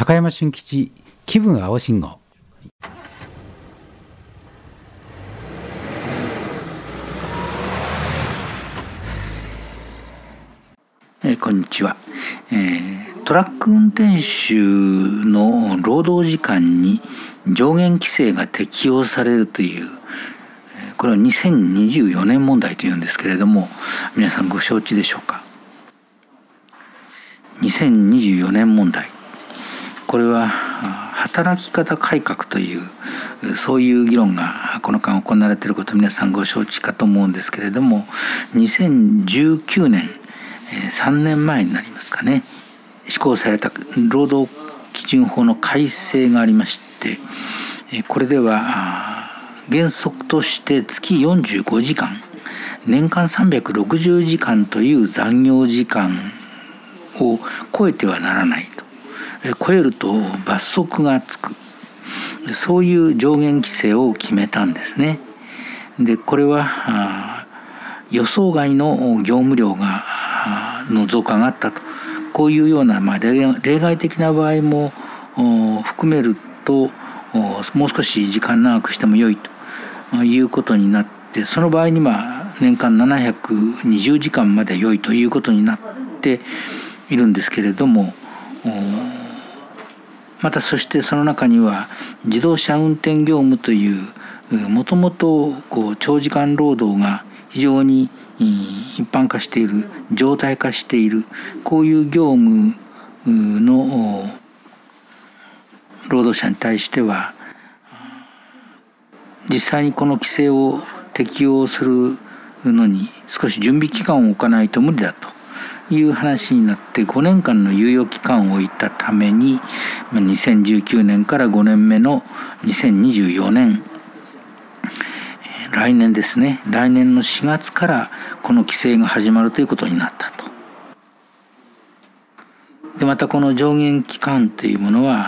高山俊吉気分青信号。 こんにちは。トラック運転手の労働時間に上限規制が適用されるという、これは2024年問題というんですけれども、皆さんご承知でしょうか。2024年問題、これは働き方改革というそういう議論がこの間行われていることを皆さんご承知かと思うんですけれども、2019年3年前になりますかね、施行された労働基準法の改正がありまして、これでは原則として月45時間年間360時間という残業時間を超えてはならないと、超えると罰則がつく、そういう上限規制を決めたんですね。でこれは予想外の業務量の増加があったと、こういうような、例外的な場合も含めるともう少し時間長くしても良いということになって、その場合には年間720時間まで良いということになっているんですけれども、またそしてその中には自動車運転業務というもともと長時間労働が非常に一般化している、常態化している、こういう業務の労働者に対しては実際にこの規制を適用するのに少し準備期間を置かないと無理だという話になって、5年間の猶予期間を置いたために2019年から5年目の2024年、来年ですね、来年の4月からこの規制が始まるということになったと。でまたこの上限期間というものは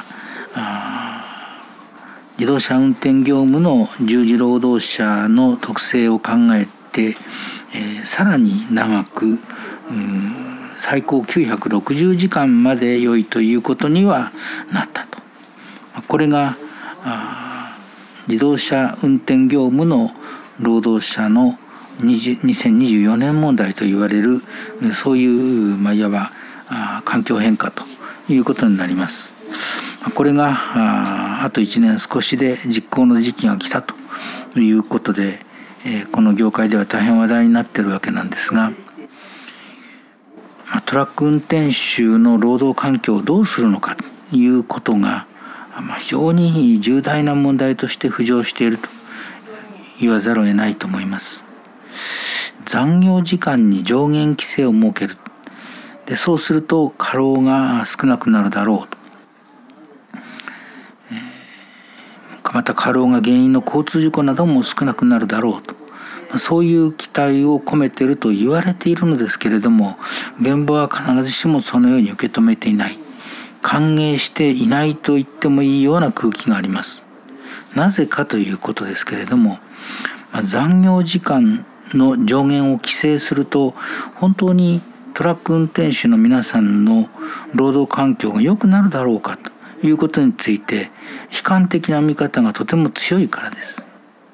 自動車運転業務の従事労働者の特性を考えて、さらに長く最高960時間まで良いということにはなったと。これが自動車運転業務の労働者の2024年問題といわれる、そういういわば環境変化ということになります。これがあと1年少しで実行の時期が来たということで、この業界では大変話題になっているわけなんですが、トラック運転手の労働環境をどうするのかということが非常に重大な問題として浮上していると言わざるを得ないと思います。残業時間に上限規制を設ける。でそうすると過労が少なくなるだろうと。また過労が原因の交通事故なども少なくなるだろうと。そういう期待を込めていると言われているのですけれども、現場は必ずしもそのように受け止めていない、歓迎していないと言ってもいいような空気があります。なぜかということですけれども、残業時間の上限を規制すると本当にトラック運転手の皆さんの労働環境が良くなるだろうかということについて悲観的な見方がとても強いからです。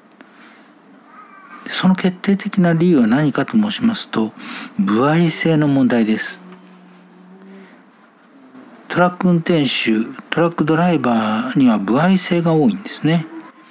その決定的な理由は何かと申しますと、歩合制の問題です。トラック運転手、トラックドライバーには歩合制が多いんですね。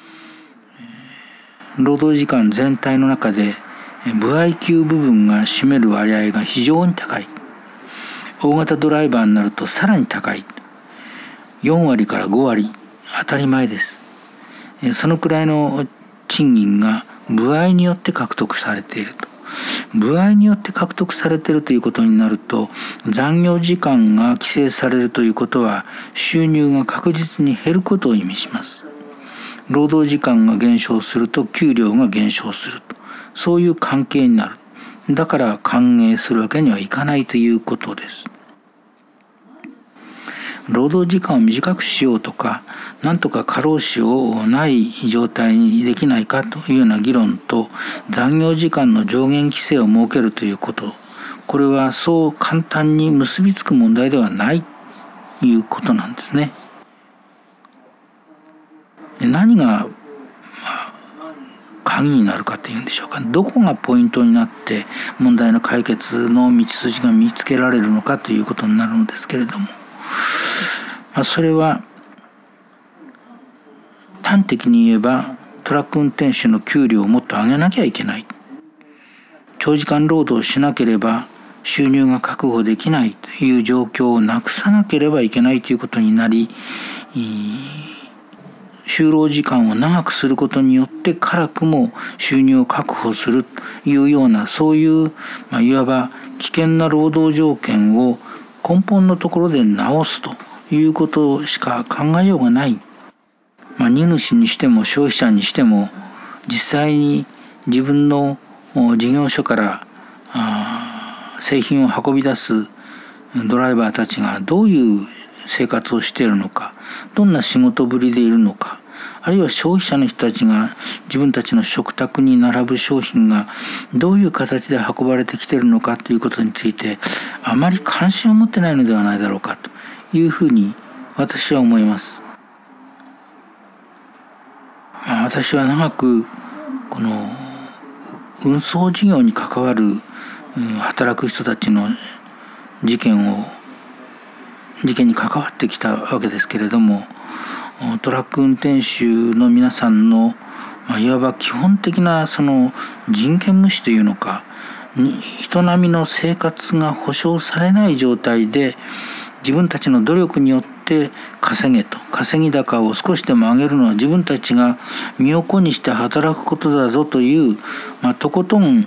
労働時間全体の中で歩合給部分が占める割合が非常に高い。大型ドライバーになるとさらに高い。4割から5割、当たり前です。そのくらいの賃金が歩合によって獲得されていると。歩合によって獲得されているということになると、残業時間が規制されるということは収入が確実に減ることを意味します。労働時間が減少すると給料が減少すると、そういう関係になる。だから歓迎するわけにはいかないということです。労働時間を短くしようとか、なんとか過労死をない状態にできないかというような議論と、残業時間の上限規制を設けるということ、これはそう簡単に結びつく問題ではないいうことなんですね。何が鍵になるかというんでしょうか、どこがポイントになって問題の解決の道筋が見つけられるのかということになるのですけれども、それは端的に言えばトラック運転手の給料をもっと上げなきゃいけない、長時間労働しなければ収入が確保できないという状況をなくさなければいけないということになり、就労時間を長くすることによって辛くも収入を確保するというような、そういう、いわば危険な労働条件を根本のところで直すということしか考えようがない。荷主にしても消費者にしても、実際に自分の事業所から製品を運び出すドライバーたちがどういう生活をしているのか、どんな仕事ぶりでいるのか、あるいは消費者の人たちが自分たちの食卓に並ぶ商品がどういう形で運ばれてきているのかということについてあまり関心を持ってないのではないだろうかというふうに私は思います。私は長くこの運送事業に関わる働く人たちの事件に関わってきたわけですけれども、トラック運転手の皆さんのいわば基本的なその人権無視というのか、人並みの生活が保障されない状態で自分たちの努力によって稼ぎ高を少しでも上げるのは自分たちが身を粉にして働くことだぞという、とことん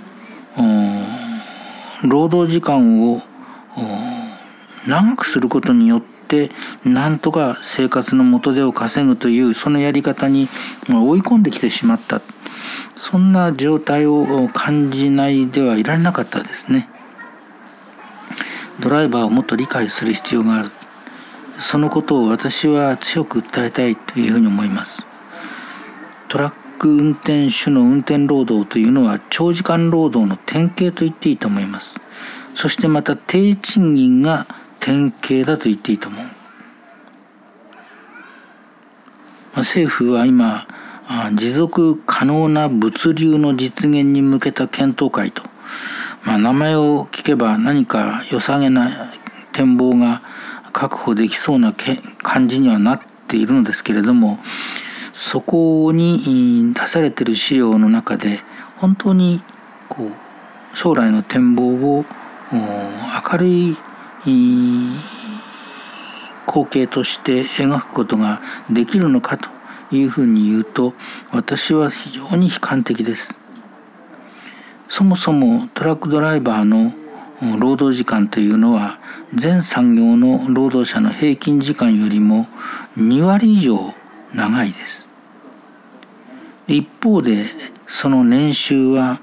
労働時間を長くすることによってなんとか生活の元手を稼ぐという、そのやり方に追い込んできてしまった、そんな状態を感じないではいられなかったですね。ドライバーをもっと理解する必要がある、そのことを私は強く訴えたいというふうに思います。トラック運転手の運転労働というのは長時間労働の典型と言っていいと思います。そしてまた低賃金が典型だと言っていいと思う。政府は今持続可能な物流の実現に向けた検討会と、名前を聞けば何か良さげな展望が確保できそうな感じにはなっているのですけれども、そこに出されている資料の中で本当に将来の展望を明るい光景として描くことができるのかというふうに言うと、私は非常に悲観的です。そもそもトラックドライバーの労働時間というのは全産業の労働者の平均時間よりも2割以上長いです。一方でその年収は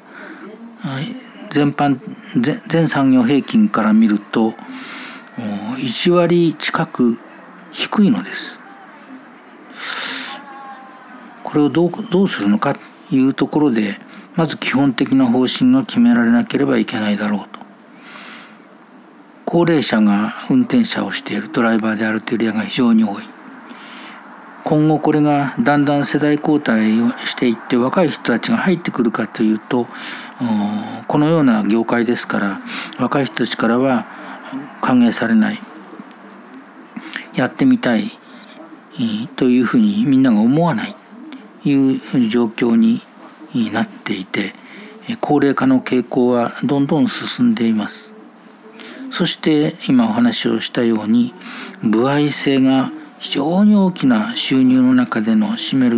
全産業平均から見ると1割近く低いのです。これをどうするのかというところで、まず基本的な方針が決められなければいけないだろうと。高齢者が運転者をしているドライバーであるという例が非常に多い。今後これがだんだん世代交代をしていって若い人たちが入ってくるかというと、このような業界ですから若い人たちからは歓迎されない、やってみたいというふうにみんなが思わないという状況になっていて、高齢化の傾向はどんどん進んでいます。そして今お話をしたように歩合制が非常に大きな収入の中での占める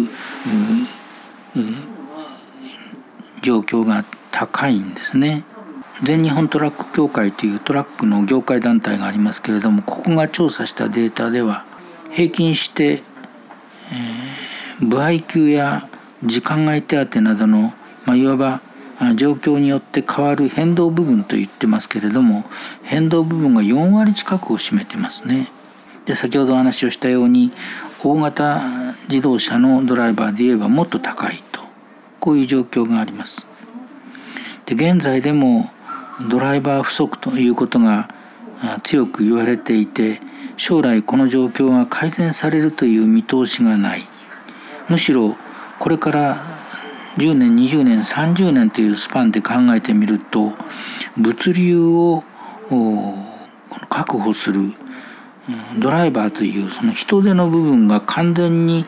状況が高いんですね。全日本トラック協会というトラックの業界団体がありますけれども、ここが調査したデータでは平均して、歩合給や時間外手当などの、いわば状況によって変わる変動部分と言ってますけれども、変動部分が4割近くを占めてますね。で、先ほどお話をしたように大型自動車のドライバーで言えばもっと高いと、こういう状況があります。で、現在でもドライバー不足ということが強く言われていて、 将来この状況が改善されるという見通しがない。むしろこれから10年20年30年というスパンで考えてみると、物流を確保するドライバーというその人手の部分が完全に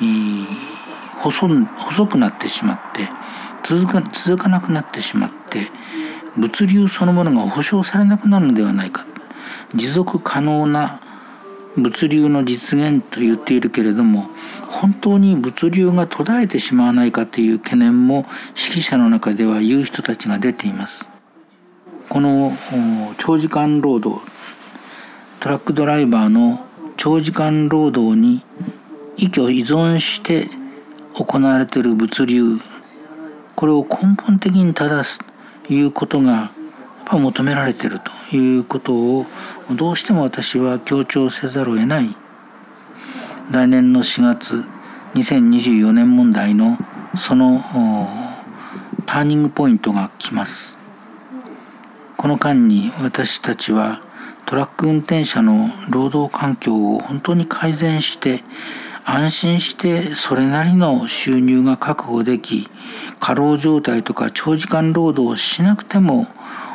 細くなってしまって続かなくなってしまって、物流そのものが保証されなくなるのではないか。持続可能な物流の実現と言っているけれども、本当に物流が途絶えてしまわないかという懸念も識者の中では言う人たちが出ています。この長時間労働、トラックドライバーの長時間労働に依存して行われている物流、これを根本的に正すということがやっぱ求められているということをどうしても私は強調せざるを得ない。来年の4月2024年問題のそのターニングポイントが来ます。この間に私たちはトラック運転者の労働環境を本当に改善して安心してそれなりの収入が確保でき、過労状態とか長時間労働をしなくても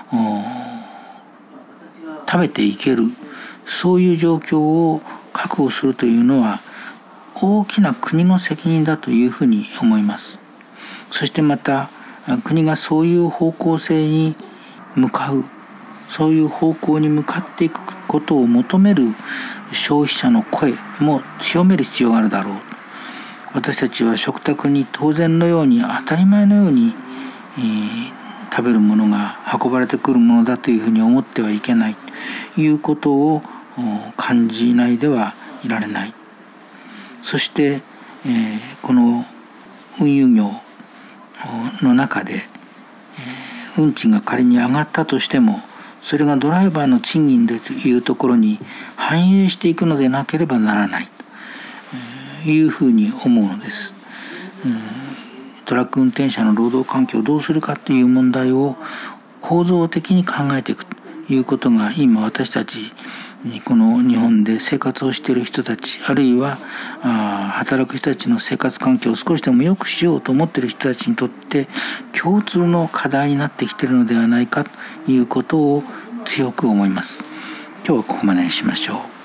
食べていける、そういう状況を確保するというのは大きな国の責任だというふうに思います。そしてまた国がそういう方向性に向かう、そういう方向に向かっていくことを求める消費者の声も強める必要があるだろう。私たちは食卓に当然のように当たり前のように、食べるものが運ばれてくるものだというふうに思ってはいけないということを感じないではいられない。そして、この運輸業の中で、運賃が仮に上がったとしても、それがドライバーの賃金でというところに反映していくのでなければならないというふうに思うのです。トラック運転者の労働環境をどうするかという問題を構造的に考えていくということが、今私たちこの日本で生活をしている人たち、あるいは働く人たちの生活環境を少しでも良くしようと思っている人たちにとって共通の課題になってきているのではないかということを強く思います。今日はここまでにしましょう。